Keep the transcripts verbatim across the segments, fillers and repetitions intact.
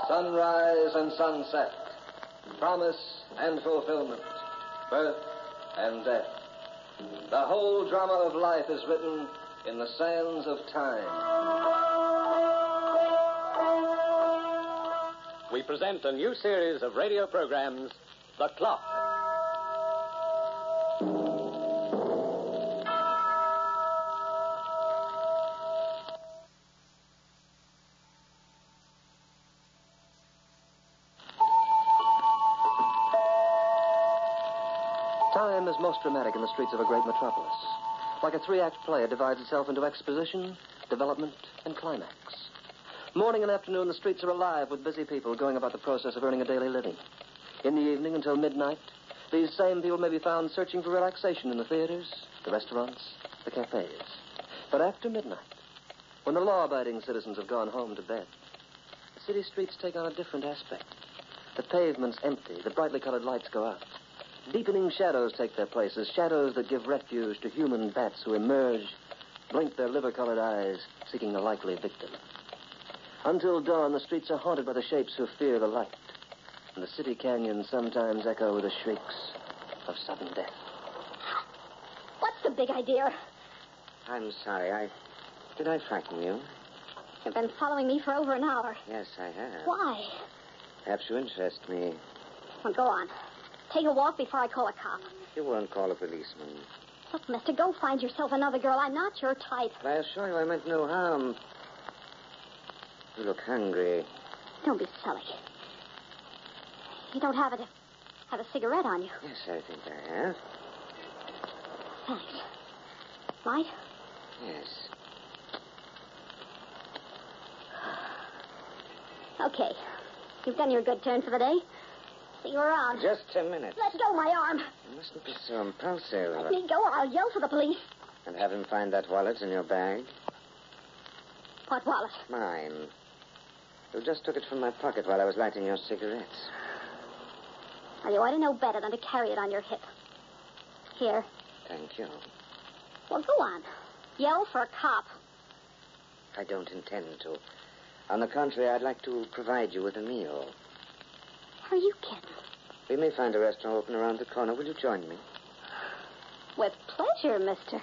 Sunrise and sunset. Promise and fulfillment. Birth and death. The whole drama of life is written in the sands of time. We present a new series of radio programs, The Clock. Time is most dramatic in the streets of a great metropolis. Like a three-act play, it divides itself into exposition, development, and climax. Morning and afternoon, the streets are alive with busy people going about the process of earning a daily living. In the evening until midnight, these same people may be found searching for relaxation in the theaters, the restaurants, the cafes. But after midnight, when the law-abiding citizens have gone home to bed, the city streets take on a different aspect. The pavement's empty, the brightly colored lights go out. Deepening shadows take their places, shadows that give refuge to human bats who emerge, blink their liver-colored eyes, seeking a likely victim. Until dawn, the streets are haunted by the shapes who fear the light, and the city canyons sometimes echo with the shrieks of sudden death. What's the big idea? I'm sorry. I... Did I frighten you? You've been following me for over an hour. Yes, I have. Why? Perhaps you interest me. Well, go on. Take a walk before I call a cop. You won't call a policeman. Look, mister, go find yourself another girl. I'm not your type. But I assure you I meant no harm. You look hungry. Don't be silly. You don't have a, have a cigarette on you. Yes, I think I have. Thanks. Light? Yes. Okay. You've done your good turn for the day. See you around. Just a minute. Let go my arm. You mustn't be so impulsive. Let me go or I'll yell for the police. And have him find that wallet in your bag? What wallet? Mine. You just took it from my pocket while I was lighting your cigarettes. Well, you ought to know better than to carry it on your hip. Here. Thank you. Well, go on. Yell for a cop. I don't intend to. On the contrary, I'd like to provide you with a meal. Are you kidding? We may find a restaurant open around the corner. Will you join me? With pleasure, mister.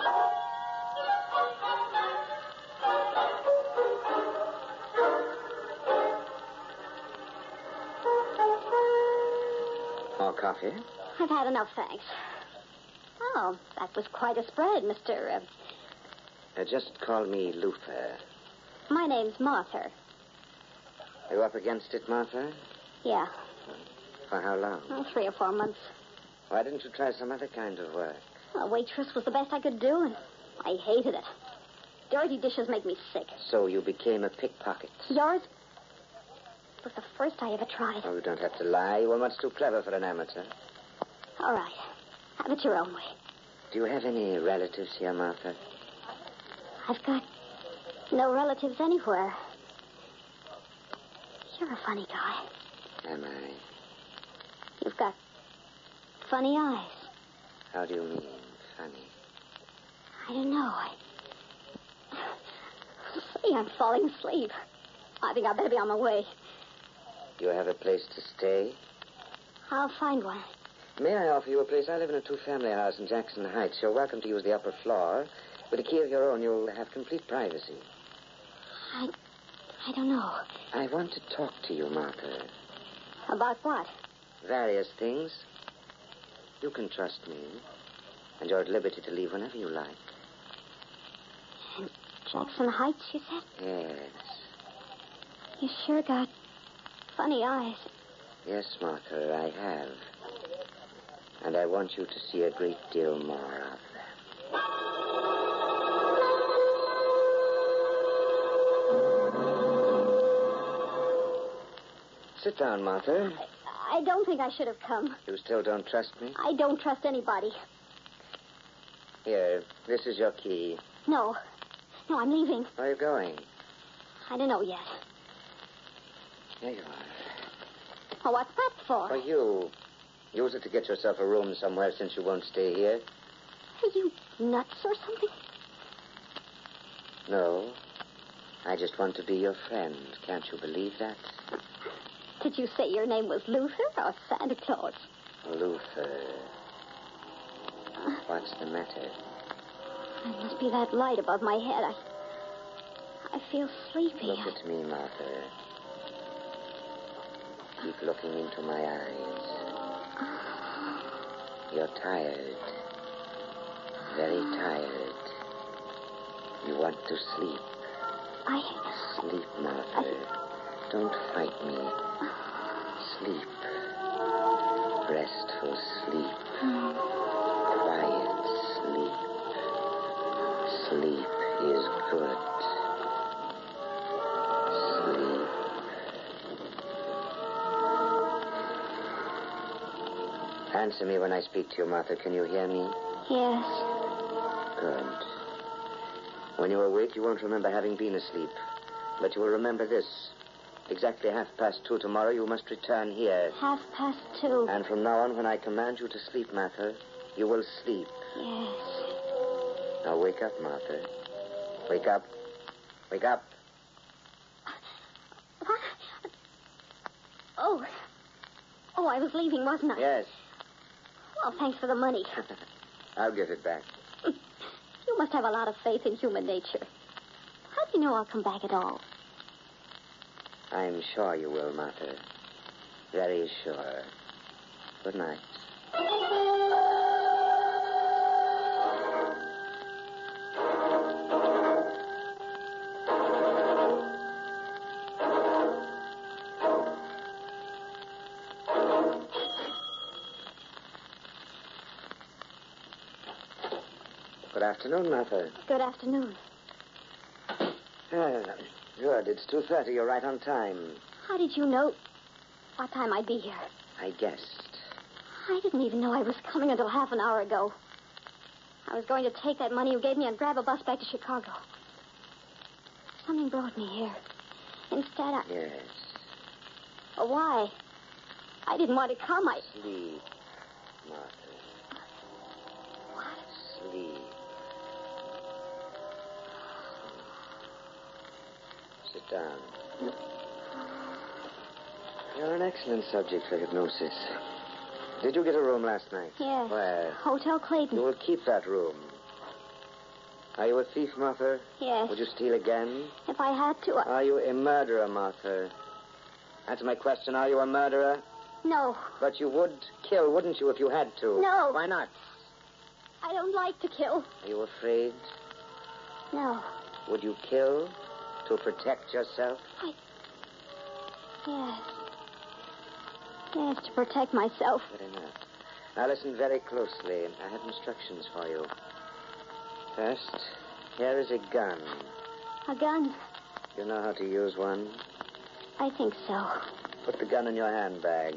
More coffee? I've had enough, thanks. Oh, that was quite a spread, Mister Uh... Uh, just call me Luther. My name's Martha. Are you up against it, Martha? Yeah. For how long? Oh, three or four months. Why didn't you try some other kind of work? A waitress was the best I could do, and I hated it. Dirty dishes make me sick. So you became a pickpocket? Yours was the first I ever tried. Oh, you don't have to lie. You were much too clever for an amateur. All right. Have it your own way. Do you have any relatives here, Martha? I've got no relatives anywhere. You're a funny guy. Am I? You've got funny eyes. How do you mean, funny? I don't know. I... See, I'm falling asleep. I think I better be on my way. Do you have a place to stay? I'll find one. May I offer you a place? I live in a two-family house in Jackson Heights. You're welcome to use the upper floor. With a key of your own, you'll have complete privacy. I... I don't know. I want to talk to you, Martha. About what? Various things. You can trust me. And you're at liberty to leave whenever you like. In Jackson Heights, you said? Yes. You sure got funny eyes. Yes, Martha, I have. And I want you to see a great deal more of them. Sit down, Martha. I, I don't think I should have come. You still don't trust me? I don't trust anybody. Here, this is your key. No. No, I'm leaving. Where are you going? I don't know yet. Here you are. Oh, what's that for? For you. Use it to get yourself a room somewhere since you won't stay here. Are you nuts or something? No. I just want to be your friend. Can't you believe that? Did you say your name was Luther or Santa Claus? Luther. What's the matter? It must be that light above my head. I... I feel sleepy. Look at me, Martha. Keep looking into my eyes. You're tired. Very tired. You want to sleep. I... Sleep, Martha. I... Don't fight me. Sleep. Restful sleep. Quiet sleep. Sleep is good. Sleep. Answer me when I speak to you, Martha. Can you hear me? Yes. Good. When you awake, you won't remember having been asleep. But you will remember this. Exactly half past two tomorrow, you must return here. Half past two. And from now on, when I command you to sleep, Martha, you will sleep. Yes. Now wake up, Martha. Wake up. Wake up. What? Oh. Oh, I was leaving, wasn't I? Yes. Well, thanks for the money. I'll give it back. You must have a lot of faith in human nature. How do you know I'll come back at all? I'm sure you will, Martha. Very sure. Good night. Good afternoon, Martha. Good afternoon. Ah, good. It's two thirty. You're right on time. How did you know what time I'd be here? I guessed. I didn't even know I was coming until half an hour ago. I was going to take that money you gave me and grab a bus back to Chicago. Something brought me here. Instead, I... Yes. Oh, why? I didn't want to come. I... Sleep, Martha. What? Sleep. Sit down. You're an excellent subject for hypnosis. Did you get a room last night? Yes. Where? Hotel Clayton. You will keep that room. Are you a thief, Martha? Yes. Would you steal again? If I had to, I... Are you a murderer, Martha? Answer my question. Are you a murderer? No. But you would kill, wouldn't you, if you had to? No. Why not? I don't like to kill. Are you afraid? No. Would you kill to protect yourself? I... Yes. Yes, to protect myself. Good enough. Now listen very closely. I have instructions for you. First, here is a gun. A gun? You know how to use one? I think so. Put the gun in your handbag.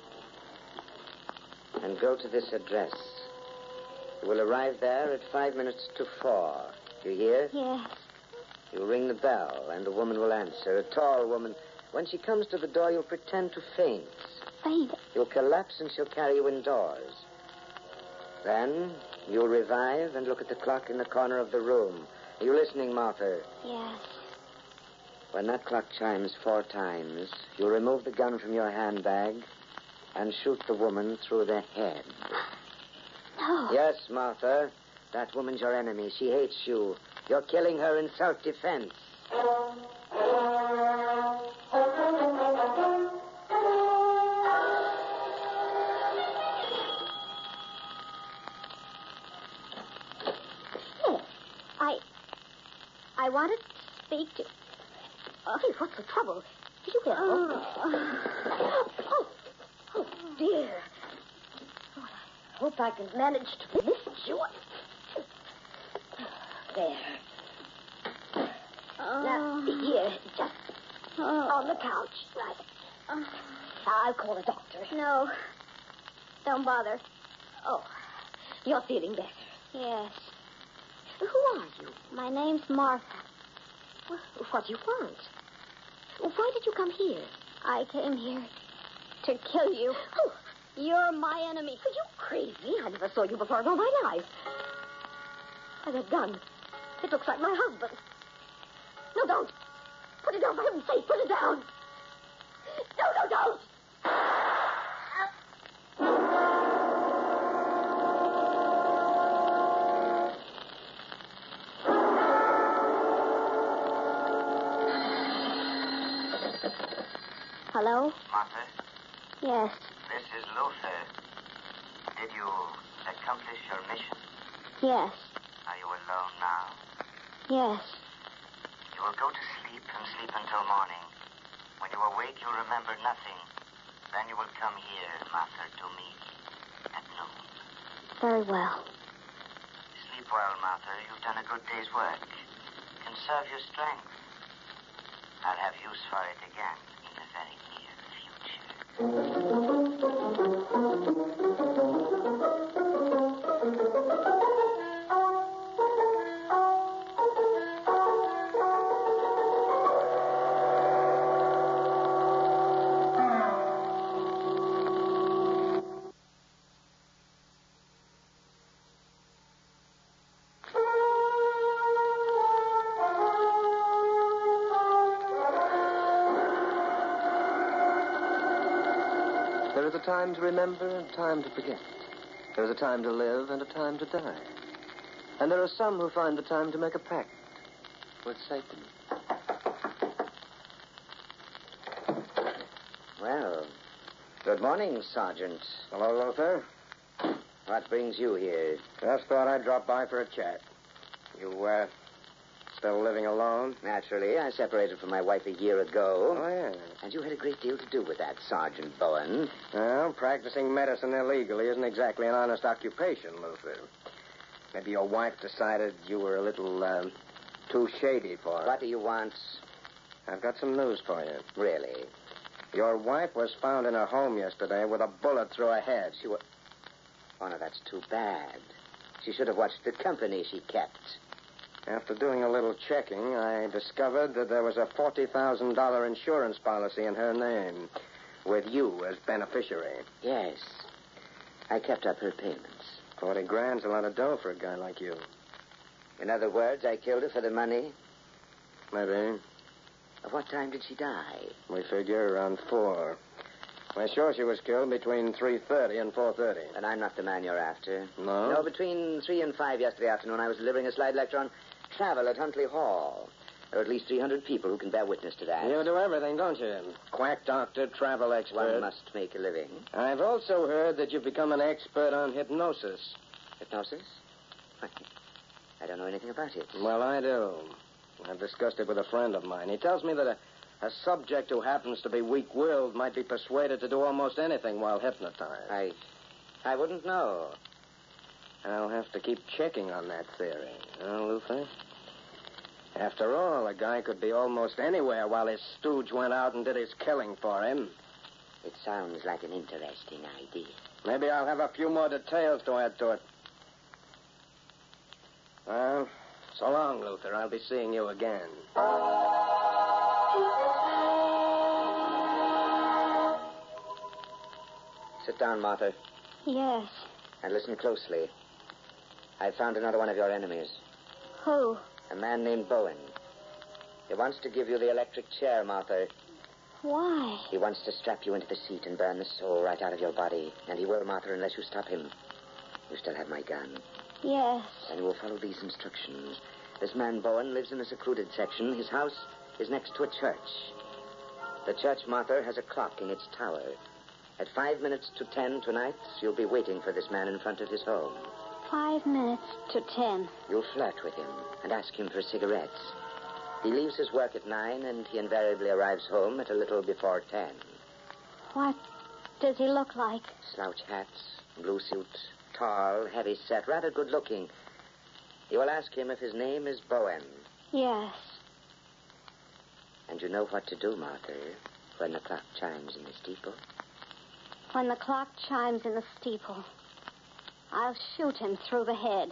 And go to this address. You will arrive there at five minutes to four. You hear? Yes. You ring the bell, and the woman will answer. A tall woman. When she comes to the door, you'll pretend to faint. Faint? You'll collapse, and she'll carry you indoors. Then you'll revive and look at the clock in the corner of the room. Are you listening, Martha? Yes. When that clock chimes four times, you'll remove the gun from your handbag and shoot the woman through the head. No. Yes, Martha. That woman's your enemy. She hates you. You're killing her in self-defense. I... I wanted to speak to... Oh, hey, what's the trouble? Did you get oh. oh. Oh, dear. Oh, I hope I can manage to lift you up. There. Uh, now, here, just uh, on the couch. Right. Uh, I'll call a doctor. No. Don't bother. Oh, you're feeling better. Yes. Who are you? My name's Martha. Well, what do you want? Why did you come here? I came here to kill you. Oh, you're my enemy. Are you crazy? I never saw you before in all my life. Why, that gun. It looks like my husband. No, don't. Put it down, for heaven's sake. Put it down. No, no, don't. Hello? Martha, Yes. this is Luther. Did you accomplish your mission? Yes. Are you alone now? Yes. You will go to sleep and sleep until morning. When you awake, you'll remember nothing. Then you will come here, Martha, to me at noon. Very well. Sleep well, Martha. You've done a good day's work. Conserve your strength. I'll have use for it again in the very near future. There is a time to remember and time to forget. There is a time to live and a time to die. And there are some who find the time to make a pact with Satan. Well, good morning, Sergeant. Hello, Luther. What brings you here? Just thought I'd drop by for a chat. You, uh, still living alone? Naturally, I separated from my wife a year ago. Oh, yeah. And you had a great deal to do with that, Sergeant Bowen. Well, practicing medicine illegally isn't exactly an honest occupation, Luther. Maybe your wife decided you were a little, um, too shady for her. What do you want? I've got some news for you. Really? Your wife was found in her home yesterday with a bullet through her head. She was... Oh, no, that's too bad. She should have watched the company she kept. After doing a little checking, I discovered that there was a forty thousand dollars insurance policy in her name, with you as beneficiary. Yes. I kept up her payments. Forty grand's a lot of dough for a guy like you. In other words, I killed her for the money. Maybe. At what time did she die? We figure around four. We're sure she was killed between three thirty and four thirty. And I'm not the man you're after. No? No, between three and five yesterday afternoon, I was delivering a slide lecture on travel at Huntley Hall. There are at least three hundred people who can bear witness to that. You do everything, don't you? Quack doctor, travel expert. One must make a living. I've also heard that you've become an expert on hypnosis. Hypnosis? I don't know anything about it. Well, I do. I've discussed it with a friend of mine. He tells me that a, a subject who happens to be weak-willed might be persuaded to do almost anything while hypnotized. I... I wouldn't know. I'll have to keep checking on that theory. Huh, Luther? After all, a guy could be almost anywhere while his stooge went out and did his killing for him. It sounds like an interesting idea. Maybe I'll have a few more details to add to it. Well, so long, Luther. I'll be seeing you again. Sit down, Martha, Yes. and listen closely. I found another one of your enemies. Who? A man named Bowen. He wants to give you the electric chair, Martha. Why? He wants to strap you into the seat and burn the soul right out of your body. And he will, Martha, unless you stop him. You still have my gun. Yes. And you will follow these instructions. This man Bowen lives in a secluded section. His house is next to a church. The church, Martha, has a clock in its tower. At five minutes to ten tonight, you'll be waiting for this man in front of his home. Five minutes to ten. You'll flirt with him and ask him for cigarettes. He leaves his work at nine, and he invariably arrives home at a little before ten. What does he look like? Slouch hats, blue suit, tall, heavy set, rather good looking. You will ask him if his name is Bowen. Yes. And you know what to do, Martha, when the clock chimes in the steeple? When the clock chimes in the steeple, I'll shoot him through the head.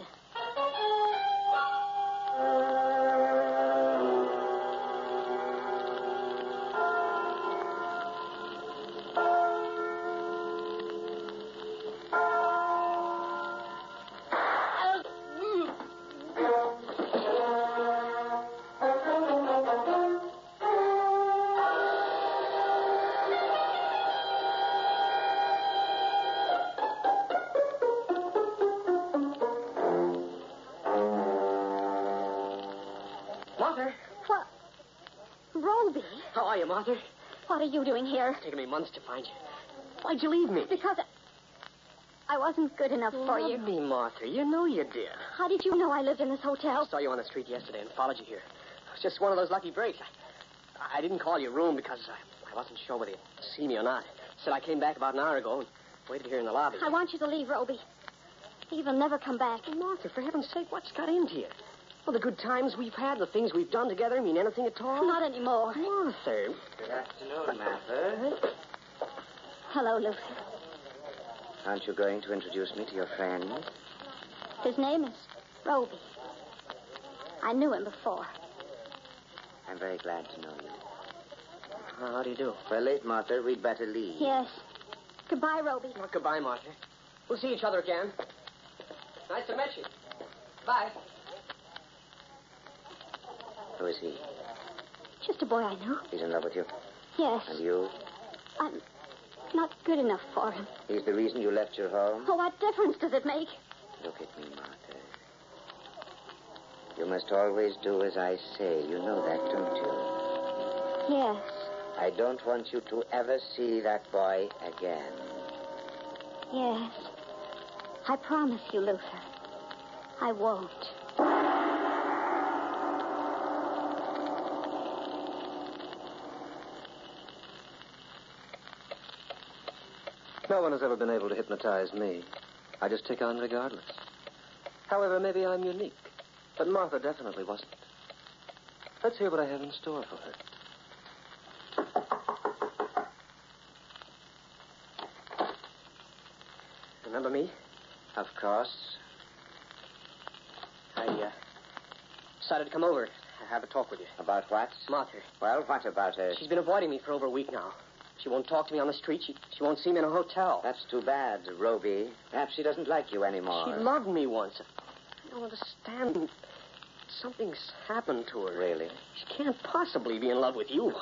Roby. How are you, Martha? What are you doing here? It's taken me months to find you. Why'd you leave me? Because I wasn't good enough for you. Love me, Martha. You know you did. How did you know I lived in this I hotel? saw you on the street yesterday and followed you here. It was just one of those lucky breaks. I, I didn't call your room because I, I wasn't sure whether you'd see me or not. Said I came back about an hour ago and waited here in the lobby. I want you to leave, Roby. Eve will never come back. Martha, for heaven's sake, what's got into you? Well, the good times we've had, the things we've done together mean anything at all? Not anymore. Martha. Good afternoon, Martha. Hello, Luther. Aren't you going to introduce me to your friend? His name is Roby. I knew him before. I'm very glad to know you. Uh, how do you do? We're late, Martha. We'd better leave. Yes. Goodbye, Roby. Well, goodbye, Martha. We'll see each other again. Nice to meet you. Bye. Who is he? Just a boy I knew. He's in love with you? Yes. And you? I'm not good enough for him. He's the reason you left your home? Oh, what difference does it make? Look at me, Martha. You must always do as I say. You know that, don't you? Yes. I don't want you to ever see that boy again. Yes. I promise you, Luther. I won't. No one has ever been able to hypnotize me. I just tick on regardless. However, maybe I'm unique. But Martha definitely wasn't. Let's hear what I have in store for her. Remember me? Of course. I, uh, decided to come over and have a talk with you. About what? Martha. Well, what about her? She's been avoiding me for over a week now. She won't talk to me on the street. She, she won't see me in a hotel. That's too bad, Roby. Perhaps she doesn't like you anymore. She loved me once. I don't understand. Something's happened to her. Really? She can't possibly be in love with you.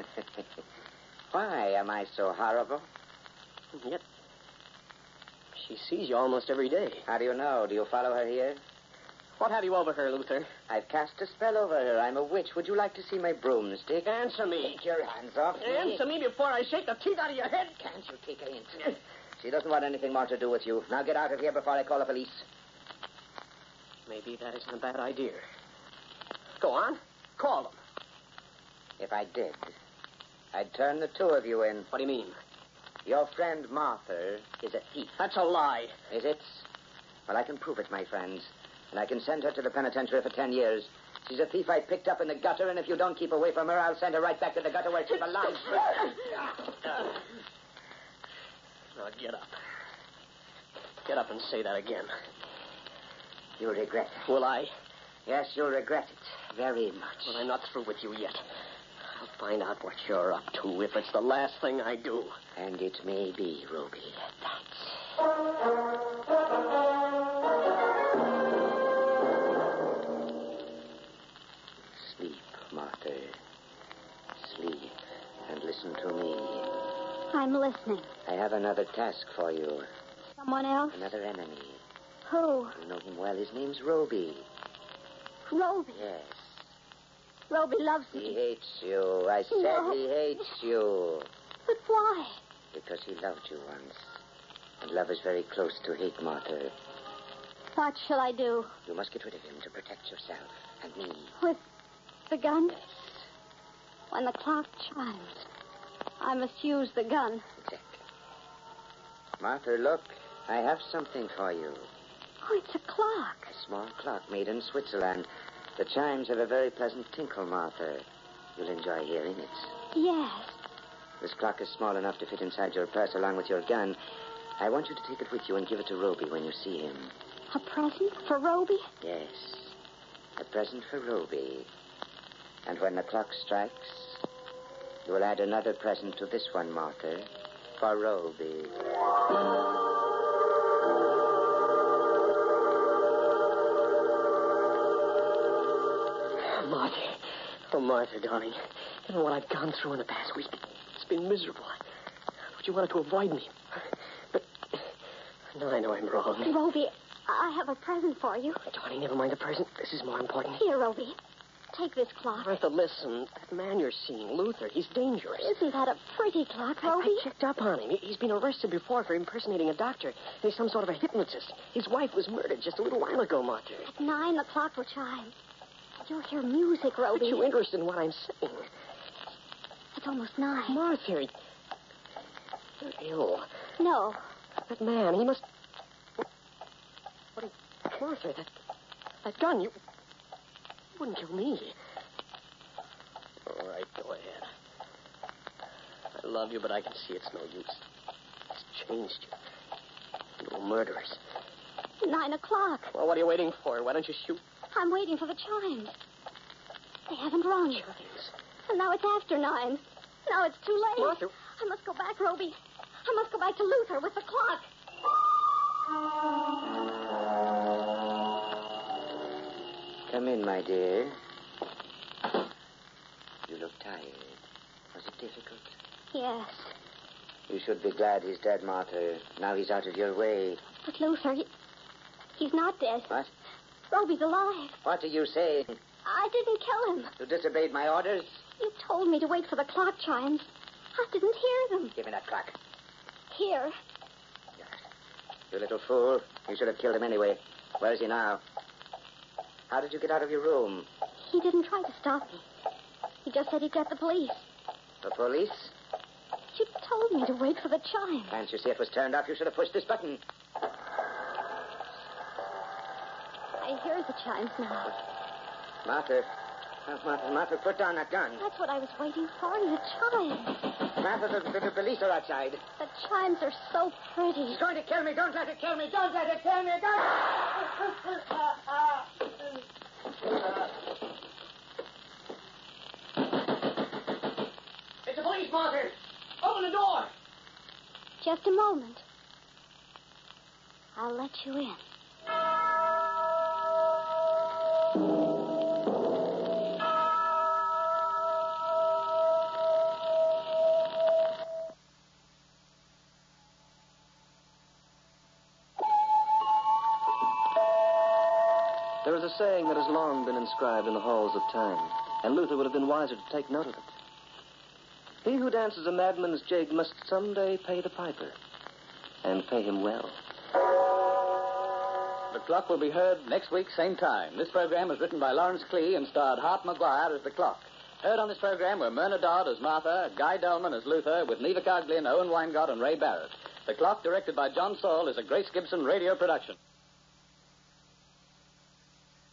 Why am I so horrible? And yet, she sees you almost every day. How do you know? Do you follow her here? What have you over her, Luther? I've cast a spell over her. I'm a witch. Would you like to see my broomstick? Answer me. Take your hands off me. Answer me before I shake the teeth out of your head. Can't you take a hint? She doesn't want anything more to do with you. Now get out of here before I call the police. Maybe that isn't a bad idea. Go on. Call them. If I did, I'd turn the two of you in. What do you mean? Your friend Martha is a thief. That's a lie. Is it? Well, I can prove it, my friends. And I can send her to the penitentiary for ten years. She's a thief I picked up in the gutter, and if you don't keep away from her, I'll send her right back to the gutter where she belongs. Now, get up. Get up and say that again. You'll regret it. Will I? Yes, you'll regret it very much. Well, I'm not through with you yet. I'll find out what you're up to if it's the last thing I do. And it may be, Roby. Sleep, Martha. Sleep and listen to me. I'm listening. I have another task for you. Someone else? Another enemy. Who? You know him well. His name's Roby. Roby. Yes. Roby loves He me. hates you. I said No. he hates you. But why? Because he loved you once. And love is very close to hate, Martha. What shall I do? You must get rid of him to protect yourself and me. With the gun? Yes, When the clock chimes, I must use the gun. exactly. Martha, look. I have something for you. Oh, it's a clock. A small clock made in Switzerland. The chimes have a very pleasant tinkle, Martha. You'll enjoy hearing it. Yes. This clock is small enough to fit inside your purse along with your gun. I want you to take it with you and give it to Roby when you see him. A present for Roby? Yes, a present for Roby. And when the clock strikes, you will add another present to this one, Martha, for Roby. Martha. Oh, Martha, darling. You know what I've gone through in the past week? It's been miserable. I thought you wanted to avoid me. But now I know I'm wrong. Roby, I have a present for you. Darling, never mind the present. This is more important. Here, Roby. Take this clock. Martha, listen. That man you're seeing, Luther, he's dangerous. Isn't that a pretty clock, I, Roby? I checked up on him. He, he's been arrested before for impersonating a doctor. He's some sort of a hypnotist. His wife was murdered just a little while ago, Martha. At nine, the clock will chime. You'll hear music, Roby. Aren't you interested in what I'm saying? It's almost nine. Martha, you're ill. No. That man, he must... What? Martha, that, that gun, you... you wouldn't kill me. All right, go ahead. I love you, but I can see it's no use. It's changed you. Little murderers. Nine o'clock. Well, what are you waiting for? Why don't you shoot? I'm waiting for the chimes. They haven't rung. Chimes. And now it's after nine. Now it's too late. Martha. I must go back, Roby. I must go back to Luther with the clock. Come in, my dear. You look tired. Was it difficult? Yes. You should be glad he's dead, Martha. Now he's out of your way. But Luther, he, he's not dead. What? Roby's alive. What are you saying? I didn't kill him. You disobeyed my orders? You told me to wait for the clock chimes. I didn't hear them. Give me that clock. Here. You little fool. You should have killed him anyway. Where is he now? How did you get out of your room? He didn't try to stop me. He just said he'd get the police. The police? You told me to wait for the chime. Can't you see it was turned off? You should have pushed this button. I hear the chimes now. Martha. Oh, Martha, Martha, put down that gun. That's what I was waiting for, the chimes. Martha, the, the, the police are outside. The chimes are so pretty. He's going to kill me. Don't let it kill me. Don't let it kill me. Don't. It's the police, Martha. Open the door. Just a moment. I'll let you in. There is a saying that has long been inscribed in the halls of time, and Luther would have been wiser to take note of it. He who dances a madman's jig must someday pay the piper, and pay him well. The Clock will be heard next week, same time. This program was written by Lawrence Clee and starred Hart Maguire as the Clock. Heard on this program were Myrna Dodd as Martha, Guy Delman as Luther, with Neva Coglin, Owen Weingott, and Ray Barrett. The Clock, directed by John Saul, is a Grace Gibson radio production.